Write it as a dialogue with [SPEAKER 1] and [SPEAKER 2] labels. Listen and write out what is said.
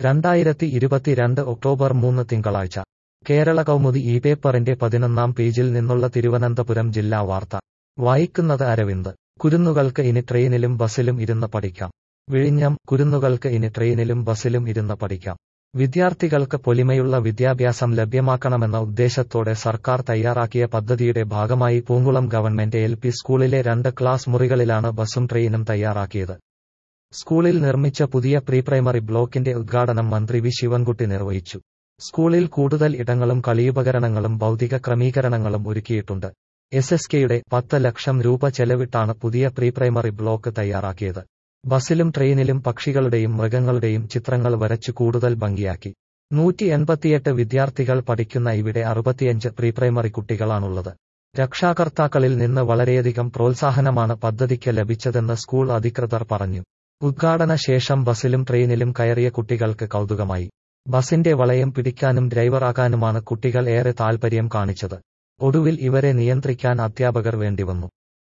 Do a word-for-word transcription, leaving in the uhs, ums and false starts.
[SPEAKER 1] രണ്ടായിരത്തി ഇരുപത്തിരണ്ട് ഒക്ടോബർ മൂന്ന് തിങ്കളാഴ്ച കേരള കൗമുദി ഈ പേപ്പറിന്റെ പതിനൊന്നാം പേജിൽ നിന്നുള്ള തിരുവനന്തപുരം ജില്ലാ വാർത്ത വായിക്കുന്നത് അരവിന്ദ്. കുരുന്നുകൾക്ക് ഇനി ട്രെയിനിലും ബസിലും ഇരുന്ന് പഠിക്കാം. വിഴിഞ്ഞം. കുരുന്നുകൾക്ക് ഇനി ട്രെയിനിലും ബസിലും ഇരുന്ന് പഠിക്കാം. വിദ്യാർത്ഥികൾക്ക് പൊലിമയുള്ള വിദ്യാഭ്യാസം ലഭ്യമാക്കണമെന്ന ഉദ്ദേശത്തോടെ സർക്കാർ തയ്യാറാക്കിയ പദ്ധതിയുടെ ഭാഗമായി പൂങ്കുളം ഗവൺമെന്റ് എൽ പി സ്കൂളിലെ രണ്ട് ക്ലാസ് മുറികളിലാണ് ബസും ട്രെയിനും തയ്യാറാക്കിയത്. സ്കൂളിൽ നിർമ്മിച്ച പുതിയ പ്രീ പ്രൈമറി ബ്ലോക്കിന്റെ ഉദ്ഘാടനം മന്ത്രി വി ശിവൻകുട്ടി നിർവഹിച്ചു. സ്കൂളിൽ കൂടുതൽ ഇടങ്ങളും കളിയുപകരണങ്ങളും ഭൗതിക ക്രമീകരണങ്ങളും ഒരുക്കിയിട്ടുണ്ട്. എസ് എസ് കെയുടെ പത്ത് ലക്ഷം രൂപ ചെലവിട്ടാണ് പുതിയ പ്രീ പ്രൈമറി ബ്ലോക്ക് തയ്യാറാക്കിയത്. ബസിലും ട്രെയിനിലും പക്ഷികളുടെയും മൃഗങ്ങളുടെയും ചിത്രങ്ങൾ വരച്ചു കൂടുതൽ ഭംഗിയാക്കി. നൂറ്റി എൺപത്തിയെട്ട് വിദ്യാർത്ഥികൾ പഠിക്കുന്ന ഇവിടെ അറുപത്തിയഞ്ച് പ്രീ പ്രൈമറി കുട്ടികളാണുള്ളത്. രക്ഷാകർത്താക്കളിൽ നിന്ന് വളരെയധികം പ്രോത്സാഹനമാണ് പദ്ധതിക്ക് ലഭിച്ചതെന്ന് സ്കൂൾ അധികൃതർ പറഞ്ഞു. ഉദ്ഘാടന ശേഷം ബസിലും ട്രെയിനിലും കയറിയ കുട്ടികൾക്ക് കൗതുകമായി. ബസിന്റെ വളയം പിടിക്കാനും ഡ്രൈവറാകാനുമാണ് കുട്ടികൾ ഏറെ താൽപര്യം കാണിച്ചത്. ഒടുവിൽ ഇവരെ നിയന്ത്രിക്കാൻ അധ്യാപകർ വേണ്ടിവന്നു.